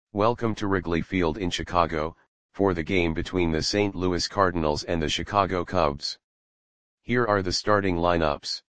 Welcome to Wrigley Field in Chicago, for the game between the St. Louis Cardinals and the Chicago Cubs. Here are the starting lineups.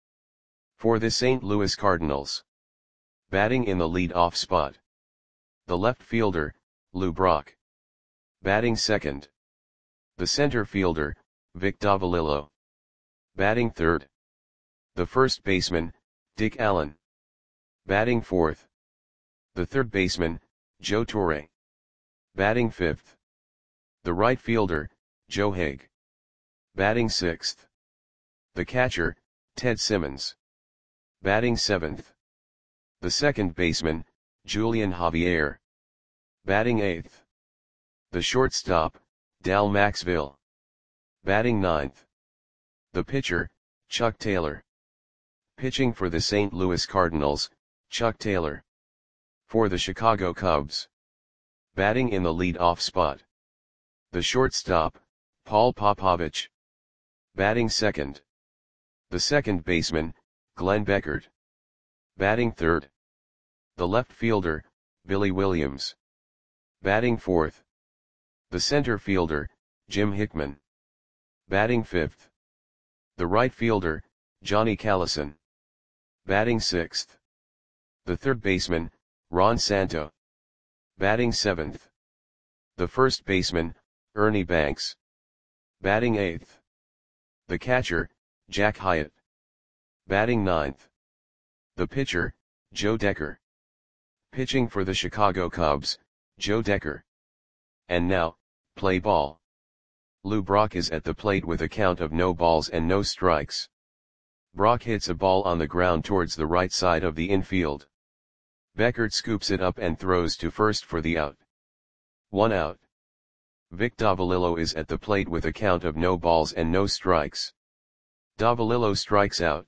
For the St. Louis Cardinals. Batting in the lead-off spot. The left fielder, Lou Brock. Batting second. The center fielder, Vic Davalillo. Batting third. The first baseman, Dick Allen. Batting fourth. The third baseman, Joe Torre. Batting fifth. The right fielder, Joe Haig. Batting sixth. The catcher, Ted Simmons. Batting seventh. The second baseman, Julian Javier. Batting eighth. The shortstop, Dal Maxville. Batting ninth. The pitcher, Chuck Taylor. Pitching for the St. Louis Cardinals, Chuck Taylor. For the Chicago Cubs. Batting in the lead-off spot. The shortstop, Paul Popovich. Batting second. The second baseman, Glenn Beckert. Batting third. The left fielder, Billy Williams. Batting fourth. The center fielder, Jim Hickman. Batting fifth. The right fielder, Johnny Callison. Batting sixth. The third baseman, Ron Santo. Batting seventh. The first baseman, Ernie Banks. Batting eighth. The catcher, Jack Hyatt. Batting ninth. The pitcher, Joe Decker. Pitching for the Chicago Cubs, Joe Decker. And now, play ball. Lou Brock is at the plate with a count of no balls and no strikes. Brock hits a ball on the ground towards the right side of the infield. Beckert scoops it up and throws to first for the out. 1 out. Vic Davalillo is at the plate with a count of no balls and no strikes. Davalillo strikes out.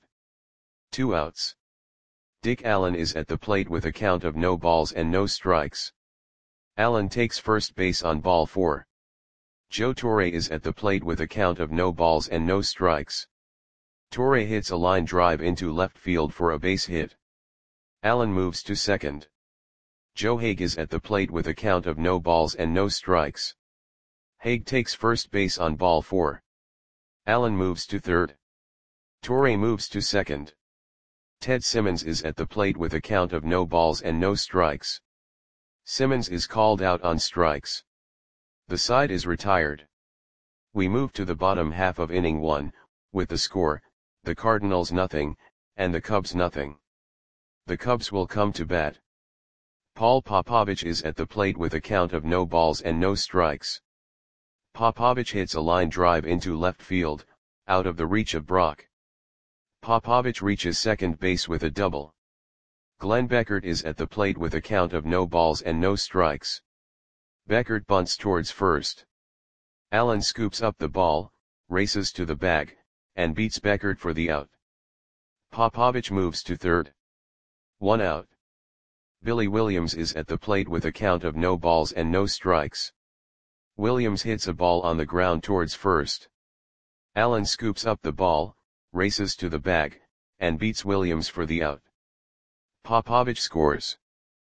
2 outs. Dick Allen is at the plate with a count of no balls and no strikes. Allen takes first base on ball 4. Joe Torre is at the plate with a count of no balls and no strikes. Torre hits a line drive into left field for a base hit. Allen moves to second. Joe Haig is at the plate with a count of no balls and no strikes. Haig takes first base on ball 4. Allen moves to third. Torre moves to second. Ted Simmons is at the plate with a count of no balls and no strikes. Simmons is called out on strikes. The side is retired. We move to the bottom half of inning 1, with the score, the Cardinals nothing, and the Cubs nothing. The Cubs will come to bat. Paul Popovich is at the plate with a count of no balls and no strikes. Popovich hits a line drive into left field, out of the reach of Brock. Popovich reaches second base with a double. Glenn Beckert is at the plate with a count of no balls and no strikes. Beckert bunts towards first. Allen scoops up the ball, races to the bag, and beats Beckert for the out. Popovich moves to third. 1 out. Billy Williams is at the plate with a count of no balls and no strikes. Williams hits a ball on the ground towards first. Allen scoops up the ball, races to the bag, and beats Williams for the out. Popovich scores.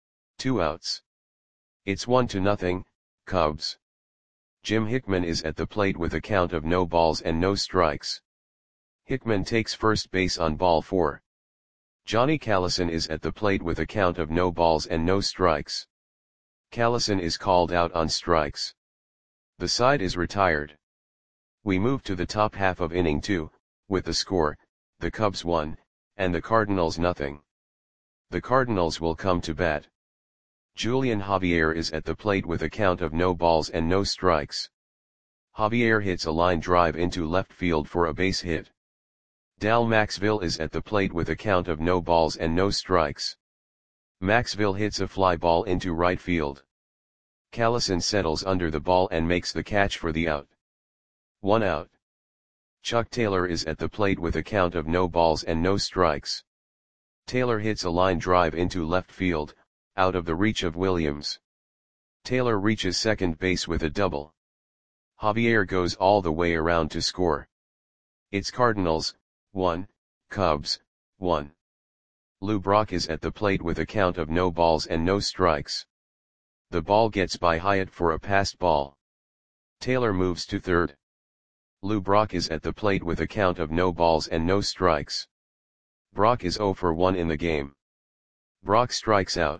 2 outs. It's 1-0, Cubs. Jim Hickman is at the plate with a count of no balls and no strikes. Hickman takes first base on ball 4. Johnny Callison is at the plate with a count of no balls and no strikes. Callison is called out on strikes. The side is retired. We move to the top half of inning 2, with the score, the Cubs 1, and the Cardinals nothing. The Cardinals will come to bat. Julian Javier is at the plate with a count of no balls and no strikes. Javier hits a line drive into left field for a base hit. Dal Maxville is at the plate with a count of no balls and no strikes. Maxville hits a fly ball into right field. Callison settles under the ball and makes the catch for the out. 1 out. Chuck Taylor is at the plate with a count of no balls and no strikes. Taylor hits a line drive into left field, out of the reach of Williams. Taylor reaches second base with a double. Javier goes all the way around to score. It's Cardinals 1, Cubs 1. Lou Brock is at the plate with a count of no balls and no strikes. The ball gets by Hyatt for a passed ball. Taylor moves to third. Lou Brock is at the plate with a count of no balls and no strikes. Brock is 0 for 1 in the game. Brock strikes out.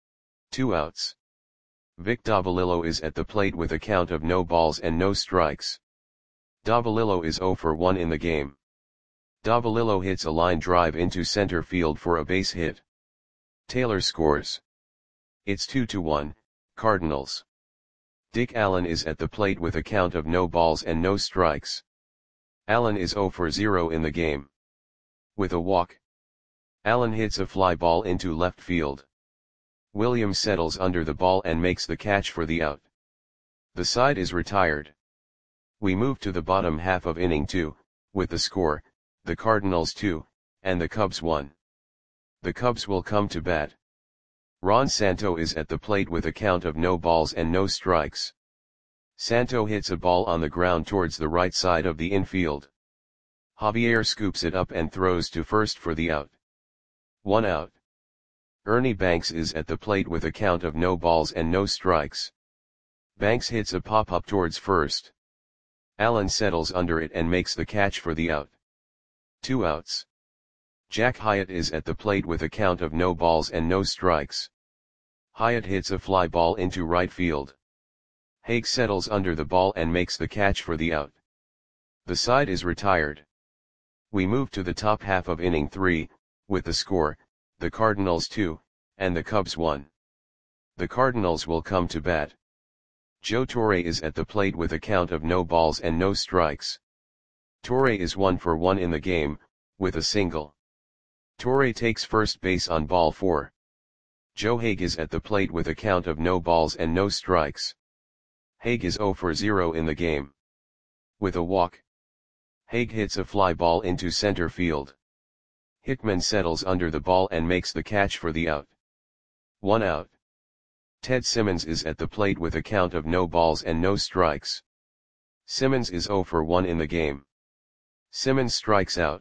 2 outs. Vic Davalillo is at the plate with a count of no balls and no strikes. Davalillo is 0 for 1 in the game. Davalillo hits a line drive into center field for a base hit. Taylor scores. It's 2-1, Cardinals. Dick Allen is at the plate with a count of no balls and no strikes. Allen is 0 for 0 in the game. With a walk, Allen hits a fly ball into left field. Williams settles under the ball and makes the catch for the out. The side is retired. We move to the bottom half of inning 2, with the score, the Cardinals 2, and the Cubs 1. The Cubs will come to bat. Ron Santo is at the plate with a count of no balls and no strikes. Santo hits a ball on the ground towards the right side of the infield. Javier scoops it up and throws to first for the out. 1 out. Ernie Banks is at the plate with a count of no balls and no strikes. Banks hits a pop-up towards first. Allen settles under it and makes the catch for the out. 2 outs. Jack Hyatt is at the plate with a count of no balls and no strikes. Hyatt hits a fly ball into right field. Haig settles under the ball and makes the catch for the out. The side is retired. We move to the top half of inning 3, with the score, the Cardinals 2, and the Cubs 1. The Cardinals will come to bat. Joe Torre is at the plate with a count of no balls and no strikes. Torre is 1 for 1 in the game, with a single. Torre takes first base on ball 4. Joe Haig is at the plate with a count of no balls and no strikes. Haig is 0 for 0 in the game. With a walk, Haig hits a fly ball into center field. Hickman settles under the ball and makes the catch for the out. 1 out. Ted Simmons is at the plate with a count of no balls and no strikes. Simmons is 0 for 1 in the game. Simmons strikes out.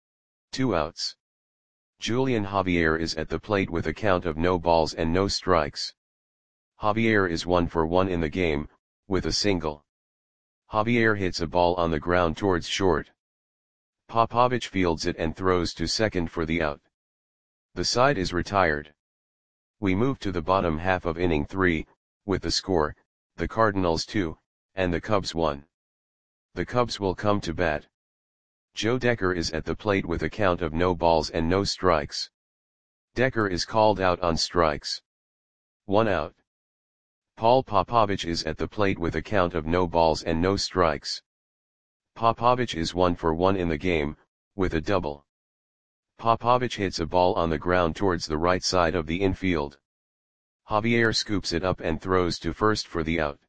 2 outs. Julian Javier is at the plate with a count of no balls and no strikes. Javier is 1 for 1 in the game, with a single. Javier hits a ball on the ground towards short. Popovich fields it and throws to second for the out. The side is retired. We move to the bottom half of inning 3, with the score, the Cardinals 2, and the Cubs 1. The Cubs will come to bat. Joe Decker is at the plate with a count of no balls and no strikes. Decker is called out on strikes. 1 out. Paul Popovich is at the plate with a count of no balls and no strikes. Popovich is 1 for 1 in the game, with a double. Popovich hits a ball on the ground towards the right side of the infield. Javier scoops it up and throws to first for the out.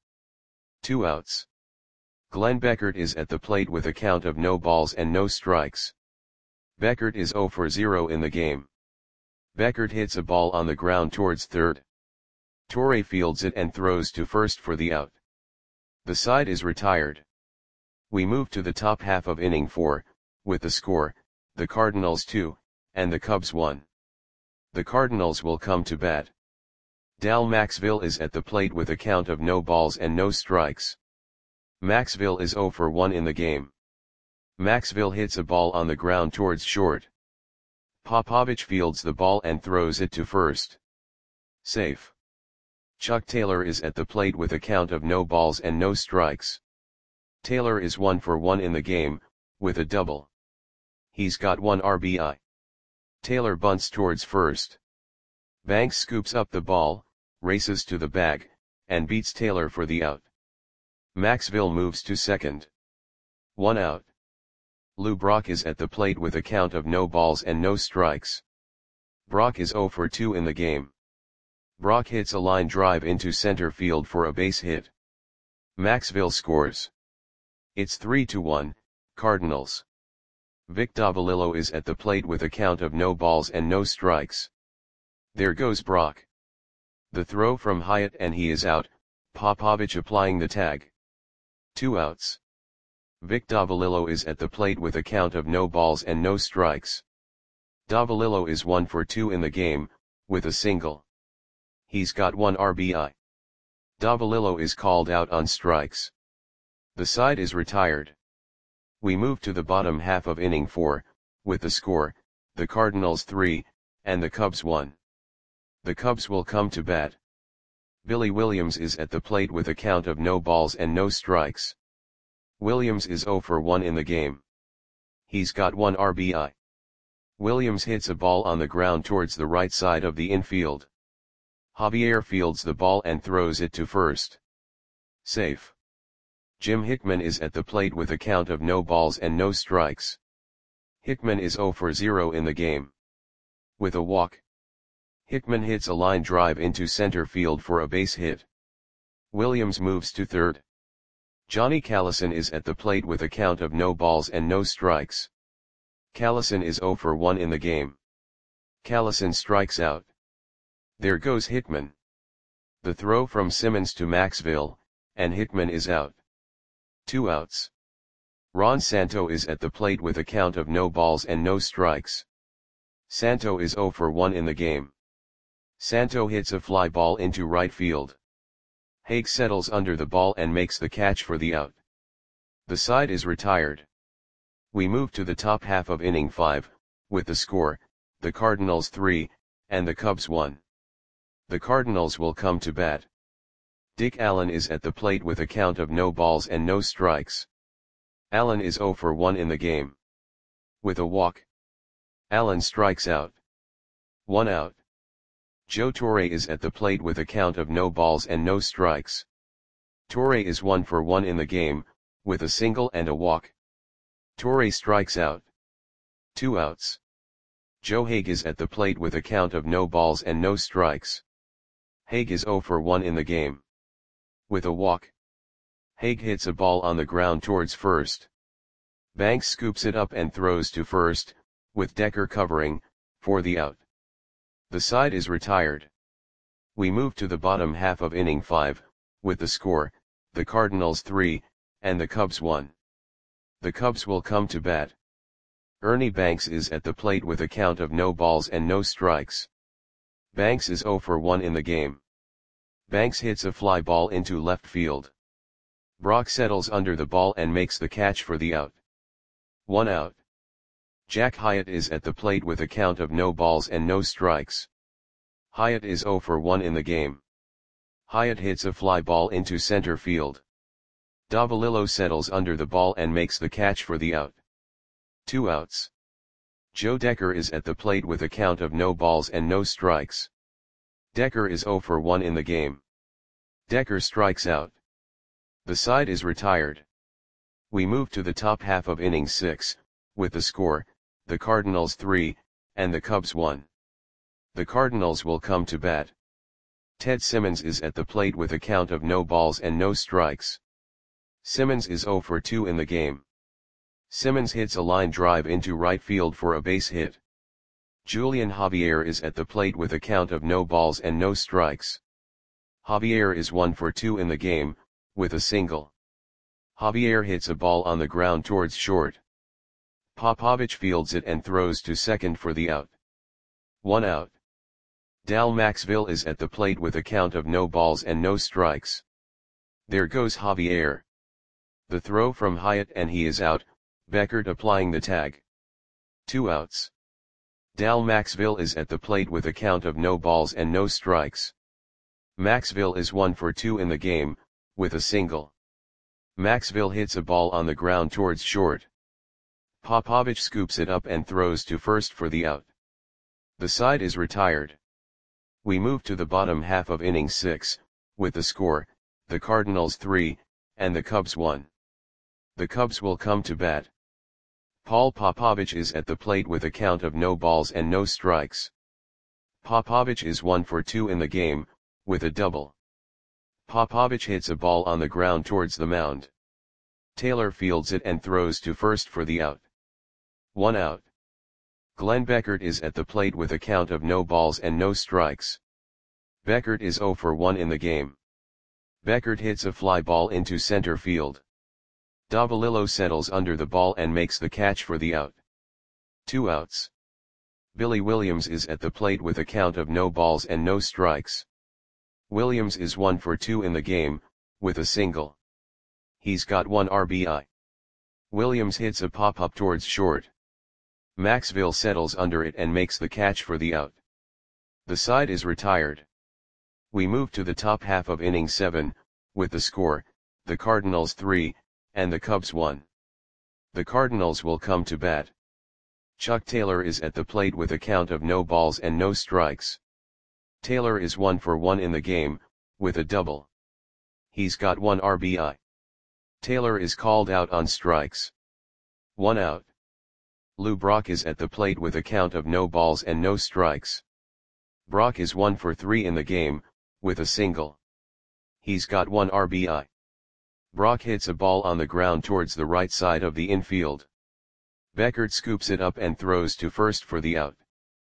2 outs. Glenn Beckert is at the plate with a count of no balls and no strikes. Beckert is 0 for 0 in the game. Beckert hits a ball on the ground towards third. Torre fields it and throws to first for the out. The side is retired. We move to the top half of inning 4, with the score, the Cardinals 2, and the Cubs 1. The Cardinals will come to bat. Dal Maxville is at the plate with a count of no balls and no strikes. Maxville is 0 for 1 in the game. Maxville hits a ball on the ground towards short. Popovich fields the ball and throws it to first. Safe. Chuck Taylor is at the plate with a count of no balls and no strikes. Taylor is 1 for 1 in the game, with a double. He's got 1 RBI. Taylor bunts towards first. Banks scoops up the ball, races to the bag, and beats Taylor for the out. Maxville moves to second. 1 out. Lou Brock is at the plate with a count of no balls and no strikes. Brock is 0 for 2 in the game. Brock hits a line drive into center field for a base hit. Maxville scores. It's 3-1, Cardinals. Vic Davalillo is at the plate with a count of no balls and no strikes. There goes Brock. The throw from Hyatt and he is out, Popovich applying the tag. 2 outs. Vic Davalillo is at the plate with a count of no balls and no strikes. Davalillo is 1 for 2 in the game, with a single. He's got 1 RBI. Davalillo is called out on strikes. The side is retired. We move to the bottom half of inning 4, with the score, the Cardinals 3, and the Cubs 1. The Cubs will come to bat. Billy Williams is at the plate with a count of no balls and no strikes. Williams is 0 for 1 in the game. He's got 1 RBI. Williams hits a ball on the ground towards the right side of the infield. Javier fields the ball and throws it to first. Safe. Jim Hickman is at the plate with a count of no balls and no strikes. Hickman is 0 for 0 in the game. With a walk, Hickman hits a line drive into center field for a base hit. Williams moves to third. Johnny Callison is at the plate with a count of no balls and no strikes. Callison is 0 for 1 in the game. Callison strikes out. There goes Hickman. The throw from Simmons to Maxville, and Hickman is out. 2 outs. Ron Santo is at the plate with a count of no balls and no strikes. Santo is 0 for 1 in the game. Santo hits a fly ball into right field. Haig settles under the ball and makes the catch for the out. The side is retired. We move to the top half of inning 5, with the score, the Cardinals 3, and the Cubs 1. The Cardinals will come to bat. Dick Allen is at the plate with a count of no balls and no strikes. Allen is 0 for 1 in the game. With a walk, Allen strikes out. 1 out. Joe Torre is at the plate with a count of no balls and no strikes. Torre is 1 for 1 in the game, with a single and a walk. Torre strikes out. 2 outs. Joe Haig is at the plate with a count of no balls and no strikes. Haig is 0 for 1 in the game. With a walk, Haig hits a ball on the ground towards first. Banks scoops it up and throws to first, with Decker covering, for the out. The side is retired. We move to the bottom half of inning 5, with the score, the Cardinals 3, and the Cubs 1. The Cubs will come to bat. Ernie Banks is at the plate with a count of no balls and no strikes. Banks is 0 for 1 in the game. Banks hits a fly ball into left field. Brock settles under the ball and makes the catch for the out. 1 out. Jack Hyatt is at the plate with a count of no balls and no strikes. Hyatt is 0 for 1 in the game. Hyatt hits a fly ball into center field. Davalillo settles under the ball and makes the catch for the out. 2 outs. Joe Decker is at the plate with a count of no balls and no strikes. Decker is 0 for 1 in the game. Decker strikes out. The side is retired. We move to the top half of inning 6, with the score, the Cardinals 3, and the Cubs 1. The Cardinals will come to bat. Ted Simmons is at the plate with a count of no balls and no strikes. Simmons is 0 for 2 in the game. Simmons hits a line drive into right field for a base hit. Julian Javier is at the plate with a count of no balls and no strikes. Javier is 1 for 2 in the game, with a single. Javier hits a ball on the ground towards short. Popovich fields it and throws to second for the out. 1 out. Dal Maxville is at the plate with a count of no balls and no strikes. There goes Javier. The throw from Hyatt and he is out, Beckert applying the tag. 2 outs. Dal Maxville is at the plate with a count of no balls and no strikes. Maxville is 1 for 2 in the game, with a single. Maxville hits a ball on the ground towards short. Popovich scoops it up and throws to first for the out. The side is retired. We move to the bottom half of inning 6, with the score, the Cardinals 3, and the Cubs 1. The Cubs will come to bat. Paul Popovich is at the plate with a count of no balls and no strikes. Popovich is 1 for 2 in the game, with a double. Popovich hits a ball on the ground towards the mound. Taylor fields it and throws to first for the out. 1 out. Glenn Beckert is at the plate with a count of no balls and no strikes. Beckert is 0 for 1 in the game. Beckert hits a fly ball into center field. Davalillo settles under the ball and makes the catch for the out. 2 outs. Billy Williams is at the plate with a count of no balls and no strikes. Williams is 1 for 2 in the game, with a single. He's got 1 RBI. Williams hits a pop-up towards short. Maxville settles under it and makes the catch for the out. The side is retired. We move to the top half of inning 7, with the score, the Cardinals 3, and the Cubs 1. The Cardinals will come to bat. Chuck Taylor is at the plate with a count of no balls and no strikes. Taylor is 1 for 1 in the game, with a double. He's got 1 RBI. Taylor is called out on strikes. 1 out. Lou Brock is at the plate with a count of no balls and no strikes. Brock is 1 for 3 in the game, with a single. He's got 1 RBI. Brock hits a ball on the ground towards the right side of the infield. Beckert scoops it up and throws to first for the out.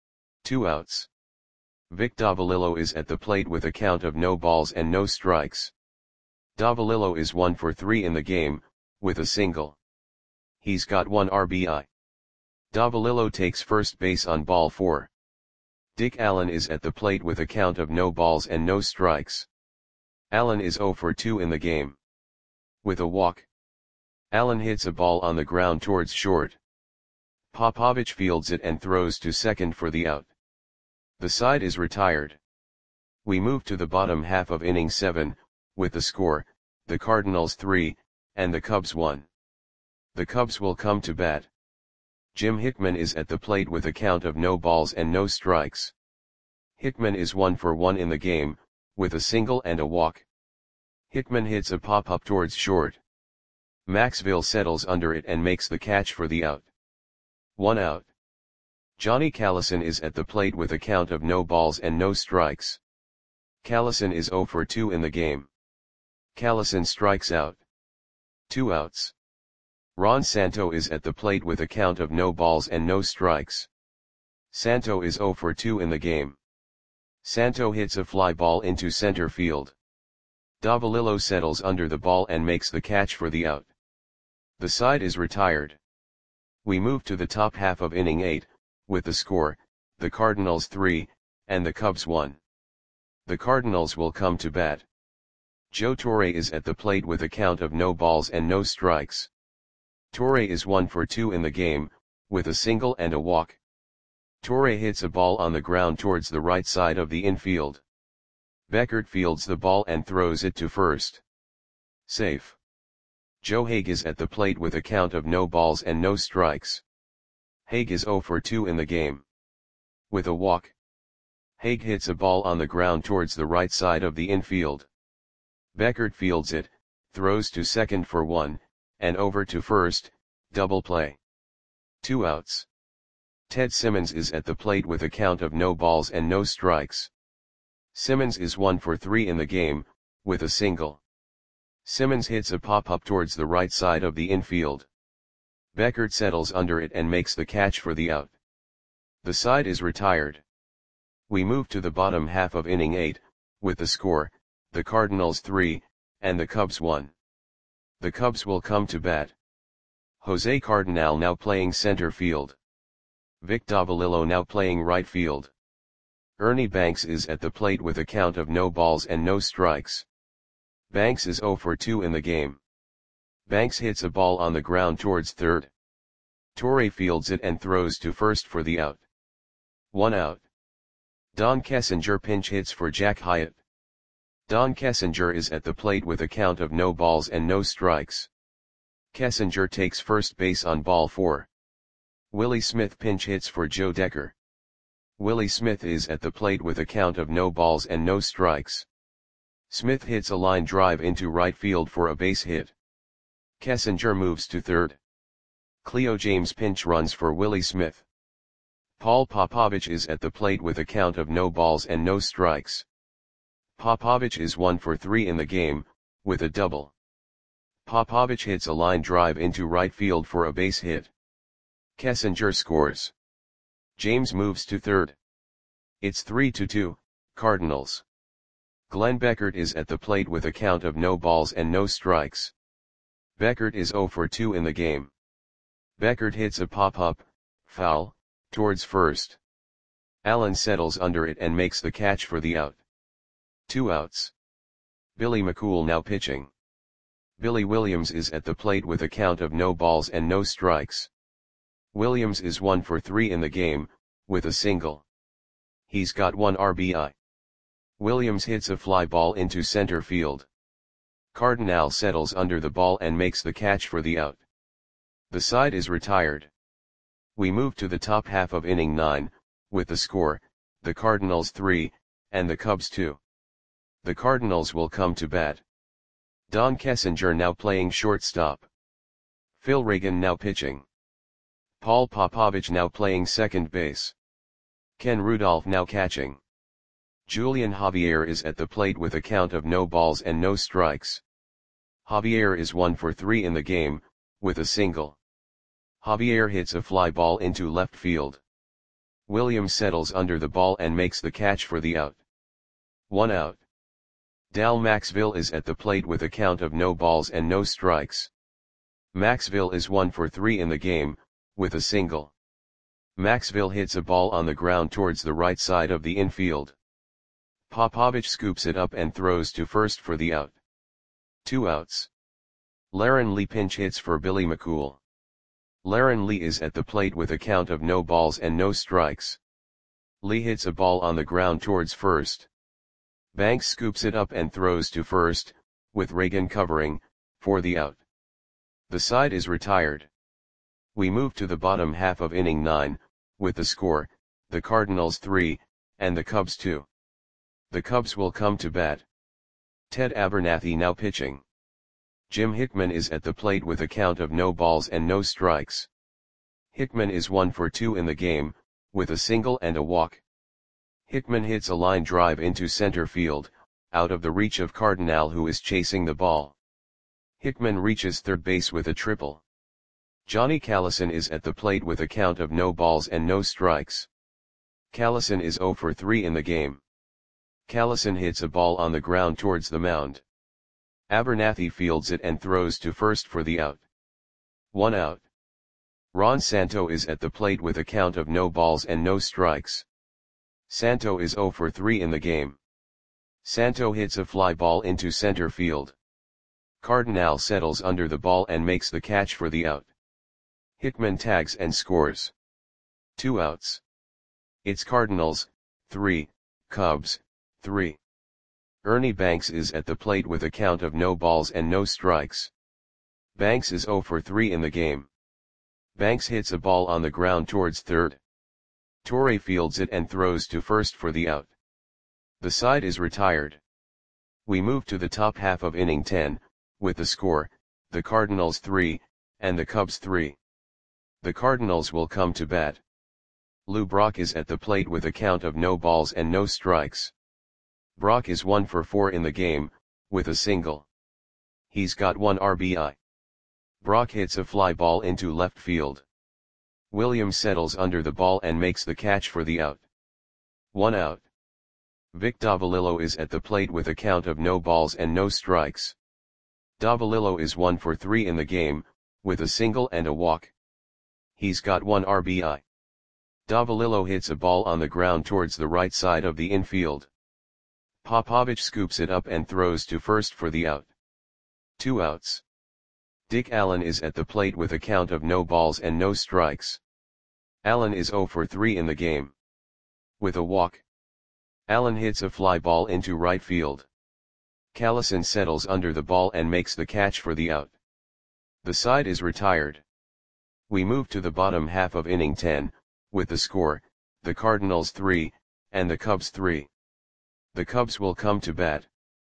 2 outs. Vic Davalillo is at the plate with a count of no balls and no strikes. Davalillo is 1 for 3 in the game, with a single. He's got 1 RBI. Davalillo takes first base on ball 4. Dick Allen is at the plate with a count of no balls and no strikes. Allen is 0 for 2 in the game. With a walk. Allen hits a ball on the ground towards short. Popovich fields it and throws to second for the out. The side is retired. We move to the bottom half of inning 7, with the score, the Cardinals 3, and the Cubs 1. The Cubs will come to bat. Jim Hickman is at the plate with a count of no balls and no strikes. Hickman is 1 for 1 in the game, with a single and a walk. Hickman hits a pop-up towards short. Maxville settles under it and makes the catch for the out. 1 out. Johnny Callison is at the plate with a count of no balls and no strikes. Callison is 0 for 2 in the game. Callison strikes out. 2 outs. Ron Santo is at the plate with a count of no balls and no strikes. Santo is 0 for 2 in the game. Santo hits a fly ball into center field. Davalillo settles under the ball and makes the catch for the out. The side is retired. We move to the top half of inning 8, with the score, the Cardinals 3, and the Cubs 1. The Cardinals will come to bat. Joe Torre is at the plate with a count of no balls and no strikes. Torre is 1 for 2 in the game, with a single and a walk. Torre hits a ball on the ground towards the right side of the infield. Beckert fields the ball and throws it to first. Safe. Joe Hague is at the plate with a count of no balls and no strikes. Hague is 0 for 2 in the game. With a walk. Hague hits a ball on the ground towards the right side of the infield. Beckert fields it, throws to second for 1, and over to first, double play. 2 outs. Ted Simmons is at the plate with a count of no balls and no strikes. Simmons is 1 for 3 in the game, with a single. Simmons hits a pop-up towards the right side of the infield. Beckert settles under it and makes the catch for the out. The side is retired. We move to the bottom half of inning 8, with the score, the Cardinals 3, and the Cubs 1. The Cubs will come to bat. Jose Cardinal now playing center field. Vic Davalillo now playing right field. Ernie Banks is at the plate with a count of no balls and no strikes. Banks is 0 for 2 in the game. Banks hits a ball on the ground towards third. Torre fields it and throws to first for the out. 1 out. Don Kessinger pinch hits for Jack Hyatt. Don Kessinger is at the plate with a count of no balls and no strikes. Kessinger takes first base on ball 4. Willie Smith pinch hits for Joe Decker. Willie Smith is at the plate with a count of no balls and no strikes. Smith hits a line drive into right field for a base hit. Kessinger moves to third. Cleo James pinch runs for Willie Smith. Paul Popovich is at the plate with a count of no balls and no strikes. Popovich is 1 for 3 in the game, with a double. Popovich hits a line drive into right field for a base hit. Kessinger scores. James moves to third. It's 3-2, Cardinals. Glenn Beckert is at the plate with a count of no balls and no strikes. Beckert is 0 for 2 in the game. Beckert hits a pop-up, foul, towards first. Allen settles under it and makes the catch for the out. 2 outs. Billy McCool now pitching. Billy Williams is at the plate with a count of no balls and no strikes. Williams is 1 for 3 in the game, with a single. He's got 1 RBI. Williams hits a fly ball into center field. Cardinal settles under the ball and makes the catch for the out. The side is retired. We move to the top half of inning 9, with the score, the Cardinals 3, and the Cubs 2. The Cardinals will come to bat. Don Kessinger now playing shortstop. Phil Reagan now pitching. Paul Popovich now playing second base. Ken Rudolph now catching. Julian Javier is at the plate with a count of no balls and no strikes. Javier is 1 for 3 in the game, with a single. Javier hits a fly ball into left field. Williams settles under the ball and makes the catch for the out. 1 out. Dal Maxville is at the plate with a count of no balls and no strikes. Maxville is 1 for 3 in the game, with a single. Maxville hits a ball on the ground towards the right side of the infield. Popovich scoops it up and throws to first for the out. 2 outs. Laron Lee pinch hits for Billy McCool. Laron Lee is at the plate with a count of no balls and no strikes. Lee hits a ball on the ground towards first. Banks scoops it up and throws to first, with Reagan covering, for the out. The side is retired. We move to the bottom half of inning 9, with the score, the Cardinals 3, and the Cubs 2. The Cubs will come to bat. Ted Abernathy now pitching. Jim Hickman is at the plate with a count of no balls and no strikes. Hickman is 1 for 2 in the game, with a single and a walk. Hickman hits a line drive into center field, out of the reach of Cardinal who is chasing the ball. Hickman reaches third base with a triple. Johnny Callison is at the plate with a count of no balls and no strikes. Callison is 0 for 3 in the game. Callison hits a ball on the ground towards the mound. Abernathy fields it and throws to first for the out. 1 out. Ron Santo is at the plate with a count of no balls and no strikes. Santo is 0 for 3 in the game. Santo hits a fly ball into center field. Cardinal settles under the ball and makes the catch for the out. Hickman tags and scores. 2 outs. It's Cardinals, 3, Cubs, 3. Ernie Banks is at the plate with a count of no balls and no strikes. Banks is 0 for 3 in the game. Banks hits a ball on the ground towards third. Torre fields it and throws to first for the out. The side is retired. We move to the top half of inning 10, with the score, the Cardinals 3, and the Cubs 3. The Cardinals will come to bat. Lou Brock is at the plate with a count of no balls and no strikes. Brock is 1 for 4 in the game, with a single. He's got 1 RBI. Brock hits a fly ball into left field. Williams settles under the ball and makes the catch for the out. 1 out. Vic Davalillo is at the plate with a count of no balls and no strikes. Davalillo is 1 for 3 in the game, with a single and a walk. He's got 1 RBI. Davalillo hits a ball on the ground towards the right side of the infield. Popovich scoops it up and throws to first for the out. 2 outs. Dick Allen is at the plate with a count of no balls and no strikes. Allen is 0 for 3 in the game. With a walk. Allen hits a fly ball into right field. Callison settles under the ball and makes the catch for the out. The side is retired. We move to the bottom half of inning 10, with the score, the Cardinals 3, and the Cubs 3. The Cubs will come to bat.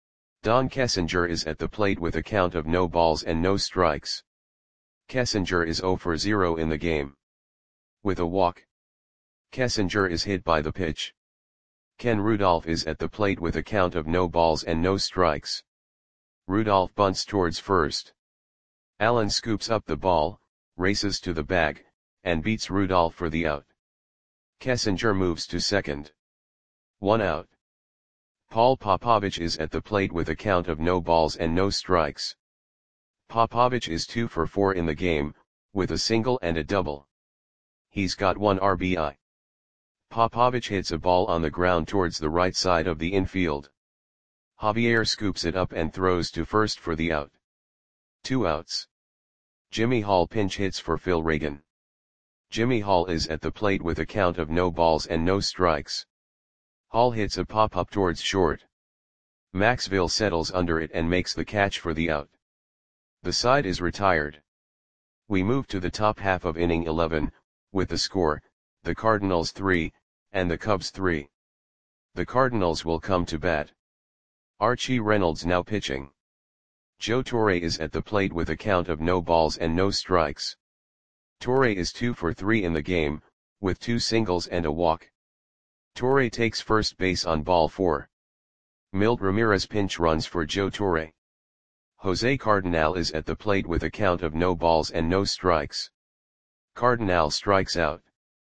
Don Kessinger is at the plate with a count of no balls and no strikes. Kessinger is 0 for 0 in the game. With a walk. Kessinger is hit by the pitch. Ken Rudolph is at the plate with a count of no balls and no strikes. Rudolph bunts towards first. Allen scoops up the ball, races to the bag, and beats Rudolph for the out. Kessinger moves to second. 1 out. Paul Popovich is at the plate with a count of no balls and no strikes. Popovich is 2 for 4 in the game, with a single and a double. He's got 1 RBI. Popovich hits a ball on the ground towards the right side of the infield. Javier scoops it up and throws to first for the out. 2 outs. Jimmy Hall pinch hits for Phil Reagan. Jimmy Hall is at the plate with a count of no balls and no strikes. Hall hits a pop-up towards short. Maxville settles under it and makes the catch for the out. The side is retired. We move to the top half of inning 11, with the score, the Cardinals 3, and the Cubs 3. The Cardinals will come to bat. Archie Reynolds now pitching. Joe Torre is at the plate with a count of no balls and no strikes. Torre is 2 for 3 in the game, with 2 singles and a walk. Torre takes first base on ball 4. Milt Ramirez pinch runs for Joe Torre. Jose Cardinal is at the plate with a count of no balls and no strikes. Cardinal strikes out.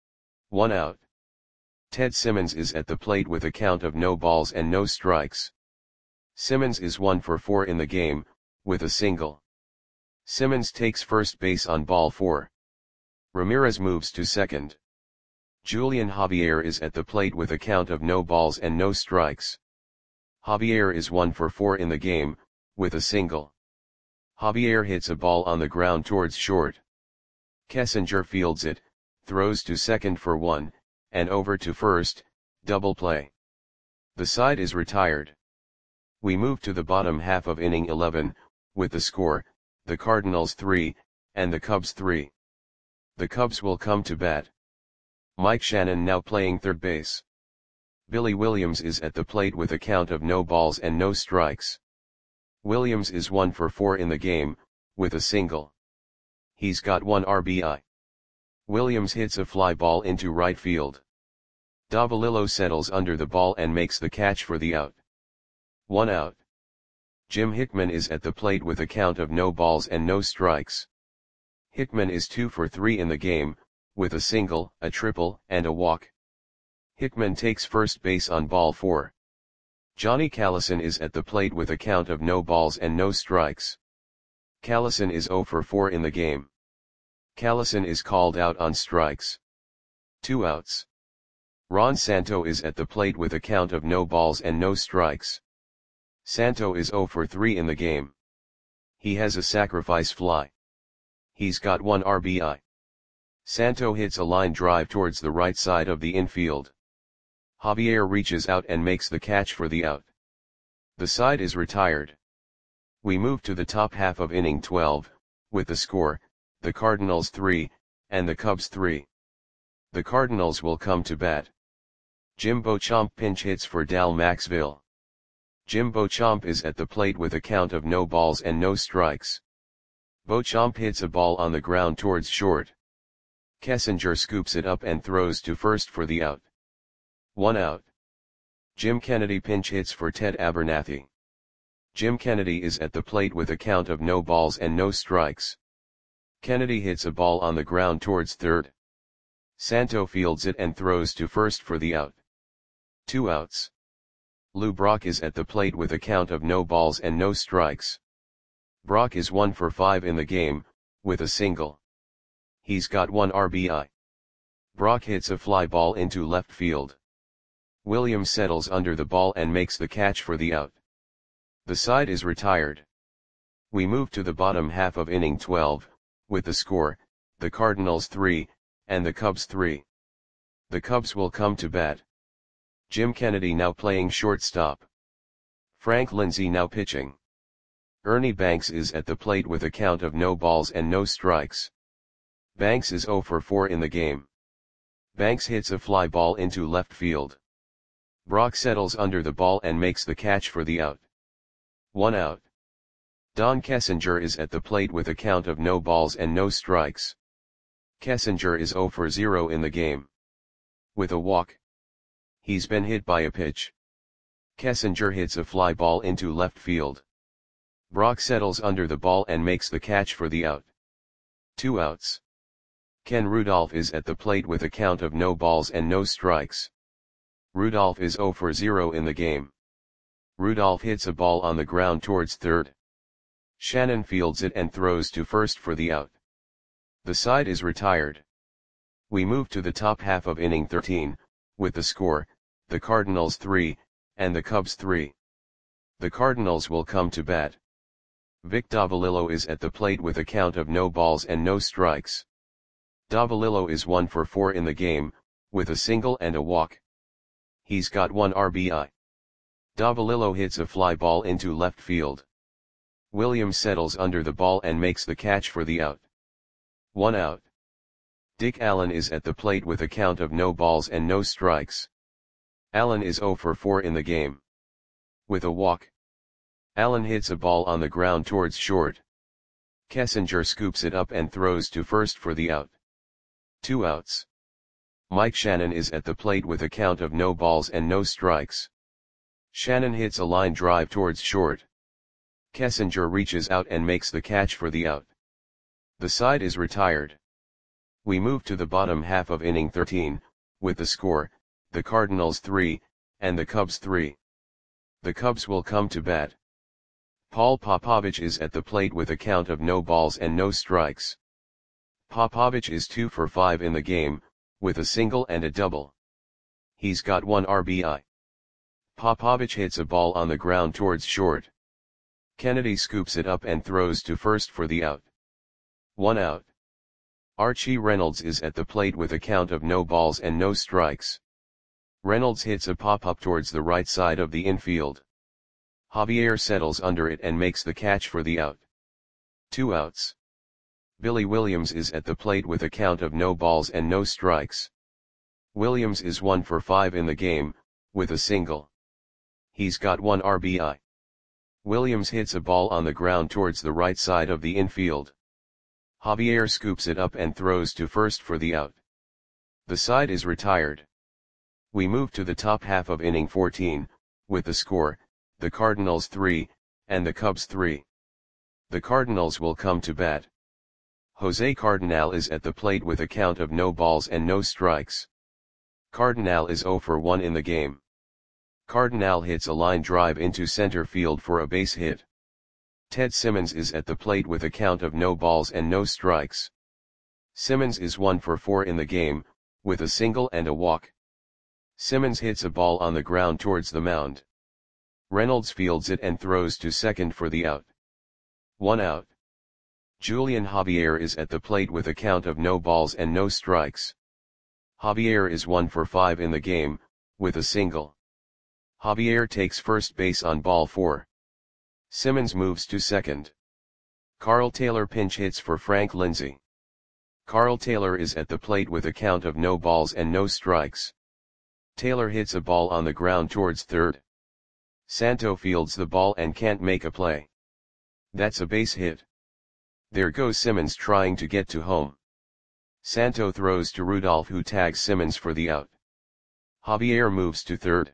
1 out. Ted Simmons is at the plate with a count of no balls and no strikes. Simmons is 1 for 4 in the game, with a single. Simmons takes first base on ball 4. Ramirez moves to second. Julian Javier is at the plate with a count of no balls and no strikes. Javier is 1 for 4 in the game, with a single. Javier hits a ball on the ground towards short. Kessinger fields it, throws to second for 1, and over to first, double play. The side is retired. We move to the bottom half of inning 11, with the score, the Cardinals 3, and the Cubs 3. The Cubs will come to bat. Mike Shannon now playing third base. Billy Williams is at the plate with a count of no balls and no strikes. Williams is 1 for 4 in the game, with a single. He's got 1 RBI. Williams hits a fly ball into right field. Davalillo settles under the ball and makes the catch for the out. 1 out. Jim Hickman is at the plate with a count of no balls and no strikes. Hickman is 2 for 3 in the game, with a single, a triple, and a walk. Hickman takes first base on ball 4. Johnny Callison is at the plate with a count of no balls and no strikes. Callison is 0 for 4 in the game. Callison is called out on strikes. 2 outs. Ron Santo is at the plate with a count of no balls and no strikes. Santo is 0 for 3 in the game. He has a sacrifice fly. He's got 1 RBI. Santo hits a line drive towards the right side of the infield. Javier reaches out and makes the catch for the out. The side is retired. We move to the top half of inning 12, with the score, the Cardinals 3, and the Cubs 3. The Cardinals will come to bat. Jim Beauchamp pinch hits for Dal Maxville. Jim Beauchamp is at the plate with a count of no balls and no strikes. Beauchamp hits a ball on the ground towards short. Kessinger scoops it up and throws to first for the out. 1 out. Jim Kennedy pinch hits for Ted Abernathy. Jim Kennedy is at the plate with a count of no balls and no strikes. Kennedy hits a ball on the ground towards third. Santo fields it and throws to first for the out. 2 outs. Lou Brock is at the plate with a count of no balls and no strikes. Brock is 1 for 5 in the game, with a single. He's got 1 RBI. Brock hits a fly ball into left field. Williams settles under the ball and makes the catch for the out. The side is retired. We move to the bottom half of inning 12, with the score, the Cardinals 3, and the Cubs 3. The Cubs will come to bat. Jim Kennedy now playing shortstop. Frank Lindsay now pitching. Ernie Banks is at the plate with a count of no balls and no strikes. Banks is 0 for 4 in the game. Banks hits a fly ball into left field. Brock settles under the ball and makes the catch for the out. 1 out. Don Kessinger is at the plate with a count of no balls and no strikes. Kessinger is 0 for 0 in the game. With a walk. He's been hit by a pitch. Kessinger hits a fly ball into left field. Brock settles under the ball and makes the catch for the out. 2 outs. Ken Rudolph is at the plate with a count of no balls and no strikes. Rudolph is 0 for 0 in the game. Rudolph hits a ball on the ground towards third. Shannon fields it and throws to first for the out. The side is retired. We move to the top half of inning 13, with the score, the Cardinals 3, and the Cubs 3. The Cardinals will come to bat. Vic Davalillo is at the plate with a count of no balls and no strikes. Davalillo is 1 for 4 in the game, with a single and a walk. He's got 1 RBI. Davalillo hits a fly ball into left field. Williams settles under the ball and makes the catch for the out. 1 out. Dick Allen is at the plate with a count of no balls and no strikes. Allen is 0 for 4 in the game. With a walk. Allen hits a ball on the ground towards short. Kessinger scoops it up and throws to first for the out. 2 outs. Mike Shannon is at the plate with a count of no balls and no strikes. Shannon hits a line drive towards short. Kessinger reaches out and makes the catch for the out. The side is retired. We move to the bottom half of inning 13, with the score, the Cardinals 3, and the Cubs 3. The Cubs will come to bat. Paul Popovich is at the plate with a count of no balls and no strikes. Popovich is 2 for 5 in the game, with a single and a double. He's got 1 RBI. Popovich hits a ball on the ground towards short. Kennedy scoops it up and throws to first for the out. 1 out. Archie Reynolds is at the plate with a count of no balls and no strikes. Reynolds hits a pop-up towards the right side of the infield. Javier settles under it and makes the catch for the out. 2 outs. Billy Williams is at the plate with a count of no balls and no strikes. Williams is 1 for 5 in the game, with a single. He's got 1 RBI. Williams hits a ball on the ground towards the right side of the infield. Javier scoops it up and throws to first for the out. The side is retired. We move to the top half of inning 14, with the score, the Cardinals 3, and the Cubs 3. The Cardinals will come to bat. Jose Cardinal is at the plate with a count of no balls and no strikes. Cardinal is 0 for 1 in the game. Cardinal hits a line drive into center field for a base hit. Ted Simmons is at the plate with a count of no balls and no strikes. Simmons is 1 for 4 in the game, with a single and a walk. Simmons hits a ball on the ground towards the mound. Reynolds fields it and throws to second for the out. 1 out. Julian Javier is at the plate with a count of no balls and no strikes. Javier is 1 for 5 in the game, with a single. Javier takes first base on ball 4. Simmons moves to second. Carl Taylor pinch hits for Frank Lindsay. Carl Taylor is at the plate with a count of no balls and no strikes. Taylor hits a ball on the ground towards third. Santo fields the ball and can't make a play. That's a base hit. There goes Simmons trying to get to home. Santo throws to Rudolph, who tags Simmons for the out. Javier moves to third.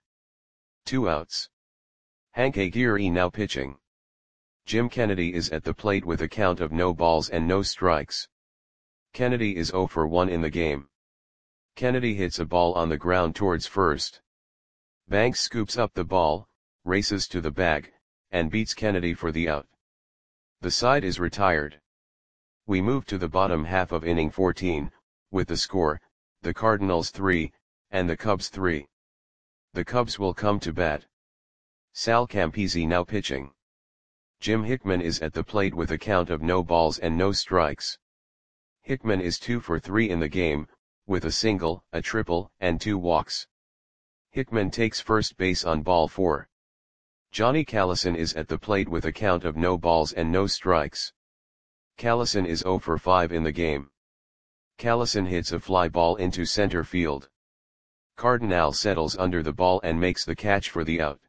2 outs. Hank Aguirre now pitching. Jim Kennedy is at the plate with a count of no balls and no strikes. Kennedy is 0 for 1 in the game. Kennedy hits a ball on the ground towards first. Banks scoops up the ball, races to the bag, and beats Kennedy for the out. The side is retired. We move to the bottom half of inning 14, with the score, the Cardinals 3, and the Cubs 3. The Cubs will come to bat. Sal Campisi now pitching. Jim Hickman is at the plate with a count of no balls and no strikes. Hickman is 2 for 3 in the game, with a single, a triple, and 2 walks. Hickman takes first base on ball 4. Johnny Callison is at the plate with a count of no balls and no strikes. Callison is 0 for 5 in the game. Callison hits a fly ball into center field. Cardinal settles under the ball and makes the catch for the out.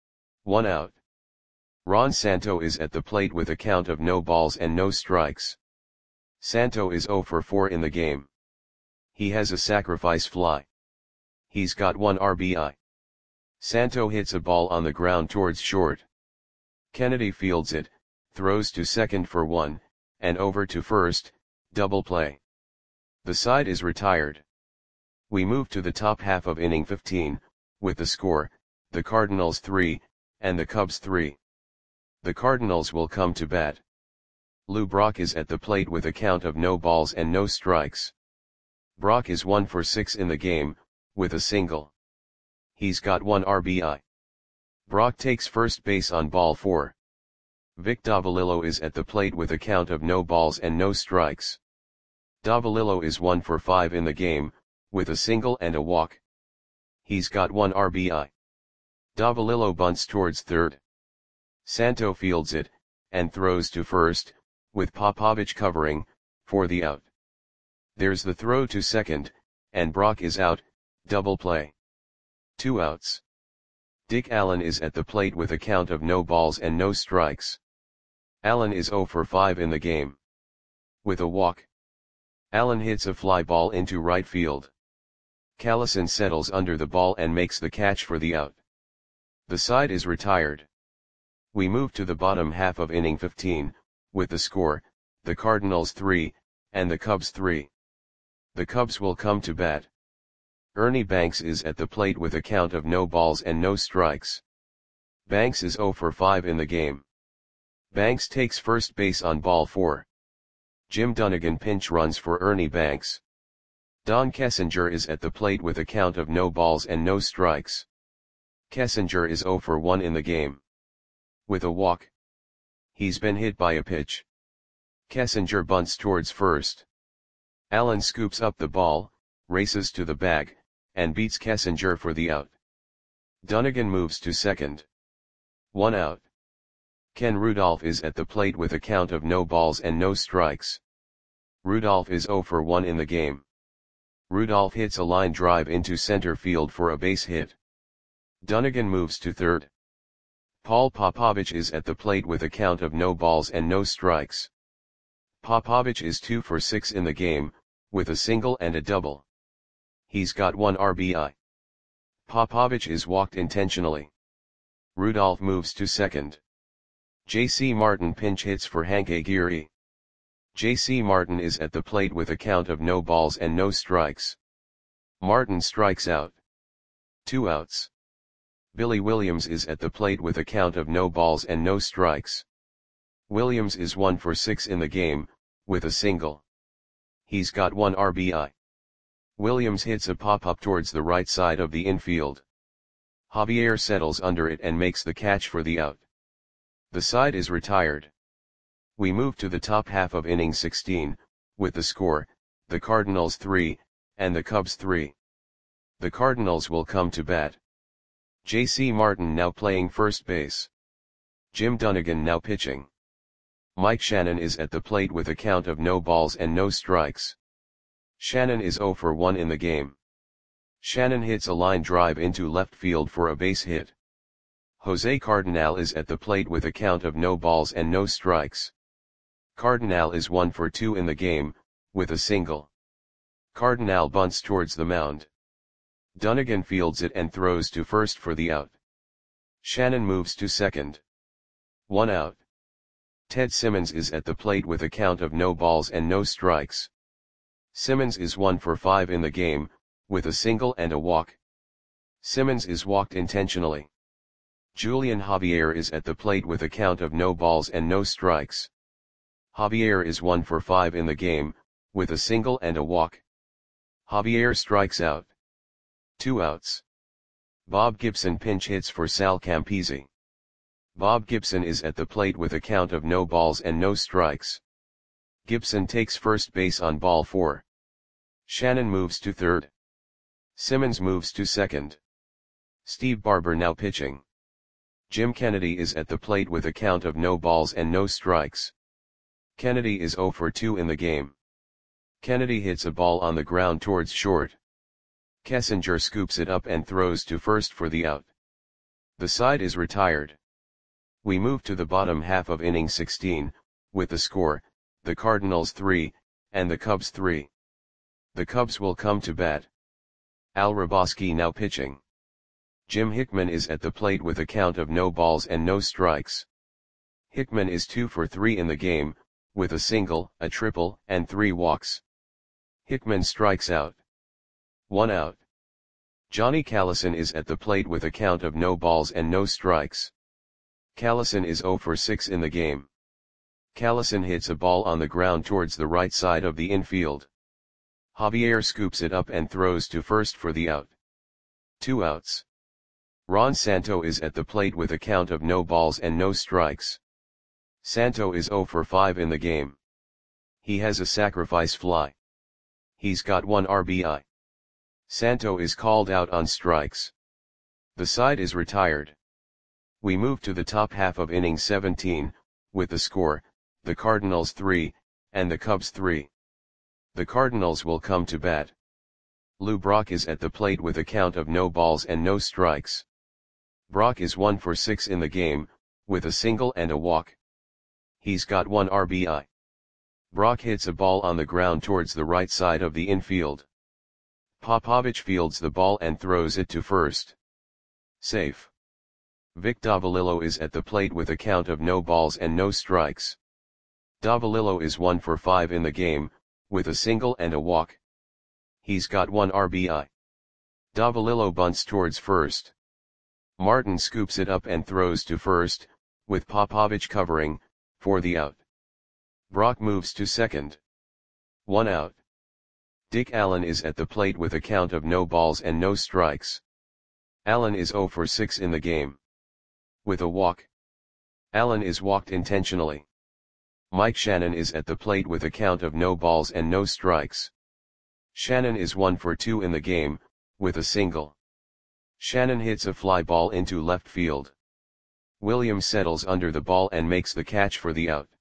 1 out. Ron Santo is at the plate with a count of no balls and no strikes. Santo is 0 for 4 in the game. He has a sacrifice fly. He's got 1 RBI. Santo hits a ball on the ground towards short. Kennedy fields it, throws to second for 1, and over to first, double play. The side is retired. We move to the top half of inning 15, with the score, the Cardinals 3, and the Cubs 3. The Cardinals will come to bat. Lou Brock is at the plate with a count of no balls and no strikes. Brock is 1 for 6 in the game, with a single. He's got 1 RBI. Brock takes first base on ball 4. Vic Davalillo is at the plate with a count of no balls and no strikes. Davalillo is 1 for 5 in the game, with a single and a walk. He's got 1 RBI. Davalillo bunts towards third. Santo fields it, and throws to first, with Popovich covering, for the out. There's the throw to second, and Brock is out, double play. 2 outs. Dick Allen is at the plate with a count of no balls and no strikes. Allen is 0 for 5 in the game. With a walk. Allen hits a fly ball into right field. Callison settles under the ball and makes the catch for the out. The side is retired. We move to the bottom half of inning 15, with the score, the Cardinals 3, and the Cubs 3. The Cubs will come to bat. Ernie Banks is at the plate with a count of no balls and no strikes. Banks is 0 for 5 in the game. Banks takes first base on ball 4. Jim Dunnigan pinch runs for Ernie Banks. Don Kessinger is at the plate with a count of no balls and no strikes. Kessinger is 0 for 1 in the game. With a walk. He's been hit by a pitch. Kessinger bunts towards first. Allen scoops up the ball, races to the bag, and beats Kessinger for the out. Dunnigan moves to second. 1 out. Ken Rudolph is at the plate with a count of no balls and no strikes. Rudolph is 0 for 1 in the game. Rudolph hits a line drive into center field for a base hit. Dunnigan moves to third. Paul Popovich is at the plate with a count of no balls and no strikes. Popovich is 2 for 6 in the game, with a single and a double. He's got 1 RBI. Popovich is walked intentionally. Rudolph moves to second. J.C. Martin pinch hits for Hank Aguirre. J.C. Martin is at the plate with a count of no balls and no strikes. Martin strikes out. 2 outs. Billy Williams is at the plate with a count of no balls and no strikes. Williams is 1 for 6 in the game, with a single. He's got 1 RBI. Williams hits a pop-up towards the right side of the infield. Javier settles under it and makes the catch for the out. The side is retired. We move to the top half of inning 16, with the score, the Cardinals 3, and the Cubs 3. The Cardinals will come to bat. J.C. Martin now playing first base. Jim Dunnigan now pitching. Mike Shannon is at the plate with a count of no balls and no strikes. Shannon is 0 for 1 in the game. Shannon hits a line drive into left field for a base hit. Jose Cardinal is at the plate with a count of no balls and no strikes. Cardinal is 1 for 2 in the game, with a single. Cardinal bunts towards the mound. Dunnigan fields it and throws to first for the out. Shannon moves to second. 1 out. Ted Simmons is at the plate with a count of no balls and no strikes. Simmons is 1 for 5 in the game, with a single and a walk. Simmons is walked intentionally. Julian Javier is at the plate with a count of no balls and no strikes. Javier is 1 for 5 in the game, with a single and a walk. Javier strikes out. 2 outs. Bob Gibson pinch hits for Sal Campisi. Bob Gibson is at the plate with a count of no balls and no strikes. Gibson takes first base on ball 4. Shannon moves to third. Simmons moves to second. Steve Barber now pitching. Jim Kennedy is at the plate with a count of no balls and no strikes. Kennedy is 0 for 2 in the game. Kennedy hits a ball on the ground towards short. Kessinger scoops it up and throws to first for the out. The side is retired. We move to the bottom half of inning 16, with the score, the Cardinals 3, and the Cubs 3. The Cubs will come to bat. Al Hrabosky now pitching. Jim Hickman is at the plate with a count of no balls and no strikes. Hickman is 2 for 3 in the game, with a single, a triple, and 3 walks. Hickman strikes out. 1 out. Johnny Callison is at the plate with a count of no balls and no strikes. Callison is 0 for 6 in the game. Callison hits a ball on the ground towards the right side of the infield. Javier scoops it up and throws to first for the out. 2 outs. Ron Santo is at the plate with a count of no balls and no strikes. Santo is 0 for 5 in the game. He has a sacrifice fly. He's got 1 RBI. Santo is called out on strikes. The side is retired. We move to the top half of inning 17, with the score, the Cardinals 3, and the Cubs 3. The Cardinals will come to bat. Lou Brock is at the plate with a count of no balls and no strikes. Brock is 1 for 6 in the game, with a single and a walk. He's got 1 RBI. Brock hits a ball on the ground towards the right side of the infield. Popovich fields the ball and throws it to first. Safe. Vic Davalillo is at the plate with a count of no balls and no strikes. Davalillo is 1 for 5 in the game, with a single and a walk. He's got 1 RBI. Davalillo bunts towards first. Martin scoops it up and throws to first, with Popovich covering, for the out. Brock moves to second. 1 out. Dick Allen is at the plate with a count of no balls and no strikes. Allen is 0 for 6 in the game. With a walk. Allen is walked intentionally. Mike Shannon is at the plate with a count of no balls and no strikes. Shannon is 1 for 2 in the game, with a single. Shannon hits a fly ball into left field. Williams settles under the ball and makes the catch for the out.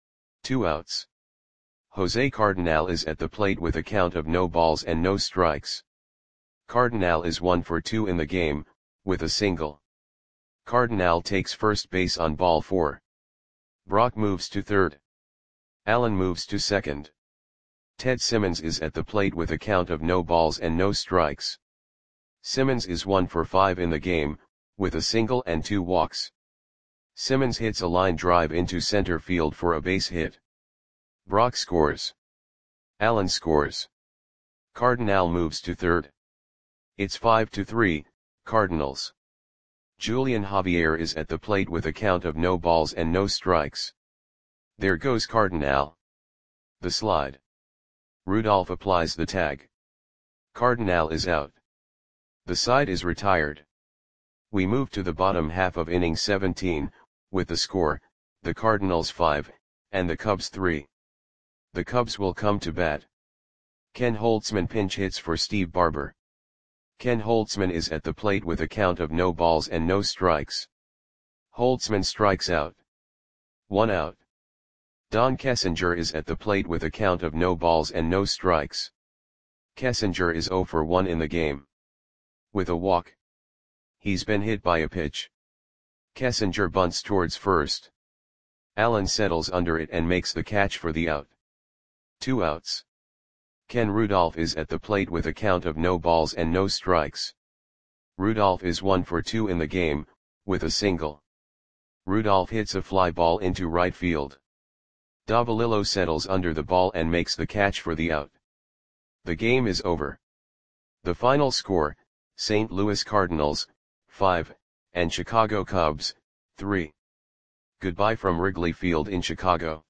2 outs. Jose Cardinal is at the plate with a count of no balls and no strikes. Cardinal is 1 for 2 in the game, with a single. Cardinal takes first base on ball 4. Brock moves to third. Allen moves to second. Ted Simmons is at the plate with a count of no balls and no strikes. Simmons is 1 for 5 in the game, with a single and 2 walks. Simmons hits a line drive into center field for a base hit. Brock scores. Allen scores. Cardinal moves to third. It's 5-3, Cardinals. Julian Javier is at the plate with a count of no balls and no strikes. There goes Cardinal. The slide. Rudolph applies the tag. Cardinal is out. The side is retired. We move to the bottom half of inning 17, with the score, the Cardinals 5, and the Cubs 3. The Cubs will come to bat. Ken Holtzman pinch hits for Steve Barber. Ken Holtzman is at the plate with a count of no balls and no strikes. Holtzman strikes out. 1 out. Don Kessinger is at the plate with a count of no balls and no strikes. Kessinger is 0 for 1 in the game. With a walk. He's been hit by a pitch. Kessinger bunts towards first. Allen settles under it and makes the catch for the out. 2 outs. Ken Rudolph is at the plate with a count of no balls and no strikes. Rudolph is 1 for 2 in the game, with a single. Rudolph hits a fly ball into right field. Davalillo settles under the ball and makes the catch for the out. The game is over. The final score, St. Louis Cardinals, 5, and Chicago Cubs, 3. Goodbye from Wrigley Field in Chicago.